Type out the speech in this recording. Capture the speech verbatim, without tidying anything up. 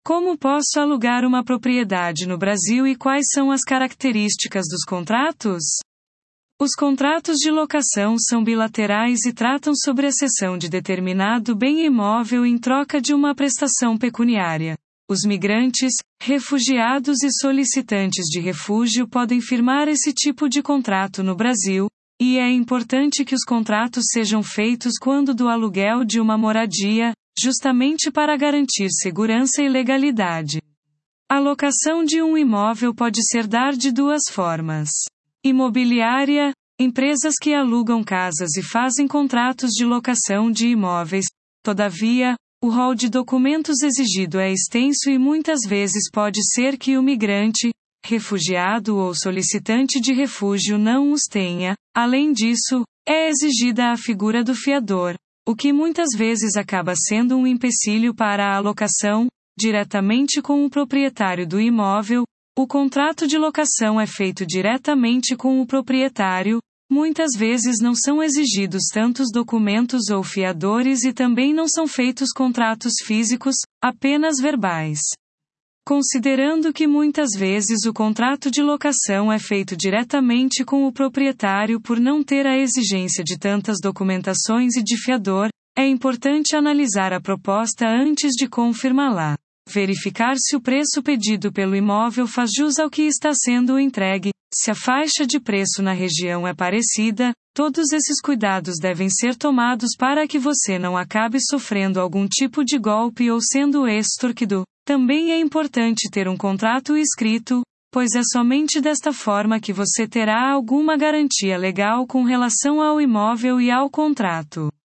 Como posso alugar uma propriedade no Brasil e quais são as características dos contratos? Os contratos de locação são bilaterais e tratam sobre a cessão de determinado bem imóvel em troca de uma prestação pecuniária. Os migrantes, refugiados e solicitantes de refúgio podem firmar esse tipo de contrato no Brasil, e é importante que os contratos sejam feitos quando do aluguel de uma moradia, justamente para garantir segurança e legalidade. A locação de um imóvel pode ser dar de duas formas. Imobiliária, empresas que alugam casas e fazem contratos de locação de imóveis. Todavia, o rol de documentos exigido é extenso e muitas vezes pode ser que o migrante, refugiado ou solicitante de refúgio não os tenha. Além disso, é exigida a figura do fiador, o que muitas vezes acaba sendo um empecilho para a alocação, diretamente com o proprietário do imóvel. O contrato de locação é feito diretamente com o proprietário, muitas vezes não são exigidos tantos documentos ou fiadores e também não são feitos contratos físicos, apenas verbais. Considerando que muitas vezes o contrato de locação é feito diretamente com o proprietário por não ter a exigência de tantas documentações e de fiador, é importante analisar a proposta antes de confirmá-la. Verificar se o preço pedido pelo imóvel faz jus ao que está sendo entregue, se a faixa de preço na região é parecida. Todos esses cuidados devem ser tomados para que você não acabe sofrendo algum tipo de golpe ou sendo extorquido. Também é importante ter um contrato escrito, pois é somente desta forma que você terá alguma garantia legal com relação ao imóvel e ao contrato.